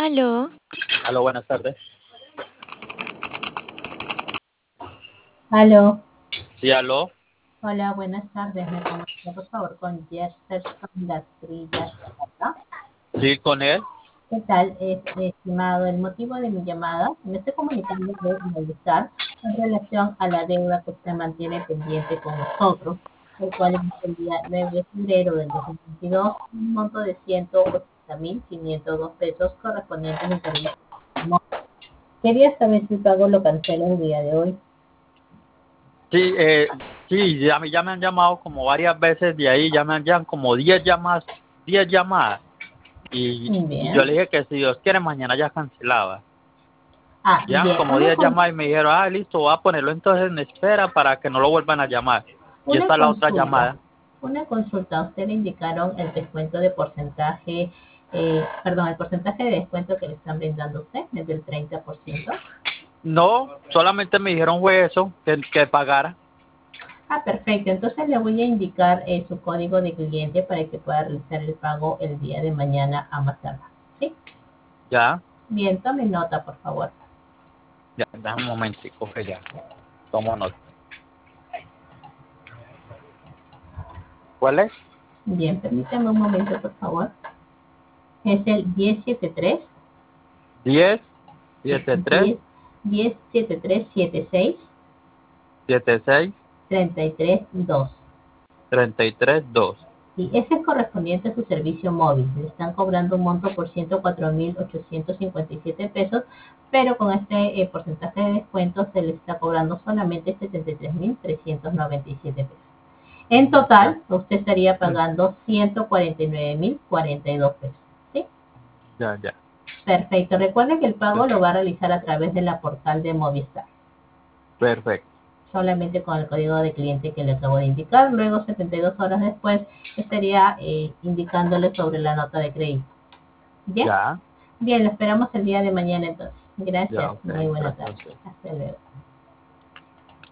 Aló, Aló, buenas tardes. Aló, Sí, aló. hola, buenas tardes. Me comunico por favor con Jefferson Latrilla Zapata. Sí, con él. ¿Qué tal, estimado? El motivo de mi llamada, me estoy comunicando de Movistar en relación a la deuda que usted mantiene pendiente con nosotros, el cual es el día 9 de febrero del 2022, un monto de 180.502 pesos correspondientes al servicio. Quería saber si el pago lo cancela el día de hoy. Sí, sí, ya me han llamado como varias veces de ahí, ya me han llamado como 10 llamadas. Y yo Bien. le dije que si Dios quiere, mañana ya cancelaba. Ya Bien. como 10 llamadas y me dijeron, listo, voy a ponerlo entonces en espera para que no lo vuelvan a llamar. Y Una está la otra consulta. llamada. Una consulta. ¿Usted le indicaron el descuento de porcentaje, perdón, el porcentaje de descuento que le están brindando a usted, es del 30%? No, solamente me dijeron fue eso, que pagara. Perfecto. Entonces le voy a indicar su código de cliente para que pueda realizar el pago el día de mañana a más tardar. ¿Sí? Ya, Bien, tome nota, por favor. ya, da un momentico que ya. Tomo nota. ¿Cuál es? Bien, permítame un momento, por favor. Es el 1073, 10, sí, 73, 10, 107376 76, 332. 33, 2. Sí, ese es correspondiente a su servicio móvil. Le están cobrando un monto por 104.857 pesos, pero con este porcentaje de descuento se le está cobrando solamente 73.397 pesos. En Ya, total, usted estaría pagando 149.042 pesos. ¿Sí? ya, ya. Perfecto. Recuerde que el pago lo va a realizar a través de la portal de Movistar, Perfecto. solamente con el código de cliente que le acabo de indicar. Luego, 72 horas después, estaría indicándole sobre la nota de crédito. Bien, Ya, bien, lo esperamos el día de mañana entonces. ya, Gracias, ok. muy buena tarde. Gracias. Hasta luego.